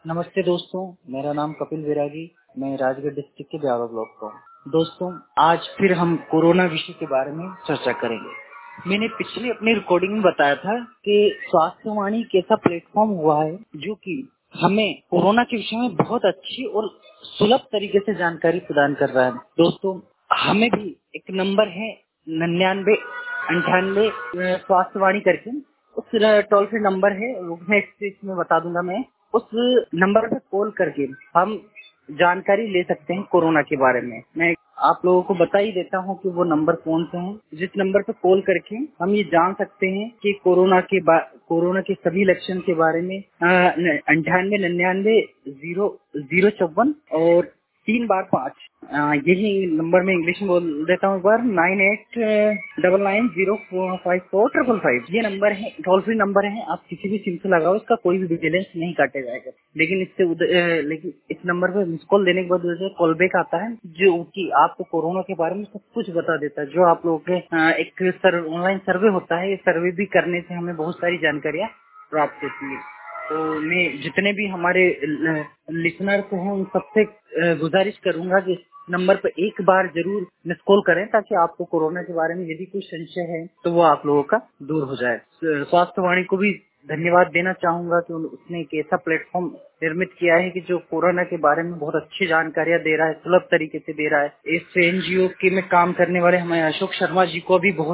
नमस्ते दोस्तों, मेरा नाम कपिल विरागी। मैं राजगढ़ डिस्ट्रिक्ट के ब्यावर ब्लॉक का हूँ। दोस्तों, आज फिर हम कोरोना विषय के बारे में चर्चा करेंगे। मैंने पिछली अपनी रिकॉर्डिंग में बताया था कि स्वास्थ्यवाणी एक ऐसा प्लेटफॉर्म हुआ है जो कि हमें कोरोना के विषय में बहुत अच्छी और सुलभ तरीके से जानकारी प्रदान कर रहा है। दोस्तों, हमें भी एक नंबर है 99 98 स्वास्थ्यवाणी करके, उस टोल फ्री नंबर है, मैं इसमें बता दूंगा। मैं उस नंबर पे कॉल करके हम जानकारी ले सकते हैं कोरोना के बारे में। मैं आप लोगों को बता ही देता हूँ कि वो नंबर कौन से हैं, जिस नंबर पे कॉल करके हम ये जान सकते हैं कि कोरोना के सभी लक्षण के बारे में 98 99 0 054 और 3 बार 5। यही नंबर में इंग्लिश में बोल देता हूँ एक बार, 9899054555। ये नंबर है, टोल फ्री नंबर है। आप किसी भी सिम से लगाओ, इसका कोई भी विजिलेंस नहीं काटे जाएगा। लेकिन लेकिन इस नंबर पे मिस कॉल देने के बाद कॉल बैक आता है जो कि आपको कोरोना के बारे में सब कुछ बता देता है। जो आप लोगों के एक ऑनलाइन सर्वे होता है, ये सर्वे भी करने से हमें बहुत सारी जानकारियाँ प्राप्त होती है। तो मैं जितने भी हमारे लिसनर्स हैं उन सबसे गुजारिश करूंगा कि नंबर पर एक बार जरूर मिस कॉल करें, ताकि आपको कोरोना के बारे में यदि कोई संशय है तो वो आप लोगों का दूर हो जाए। स्वास्थ्यवाणी को भी धन्यवाद देना चाहूंगा कि उसने एक ऐसा प्लेटफॉर्म निर्मित किया है कि जो कोरोना के बारे में बहुत अच्छी जानकारियां दे रहा है, सुलभ तरीके से दे रहा है। इस एनजीओ के में काम करने वाले हमारे अशोक शर्मा जी को भी बहुत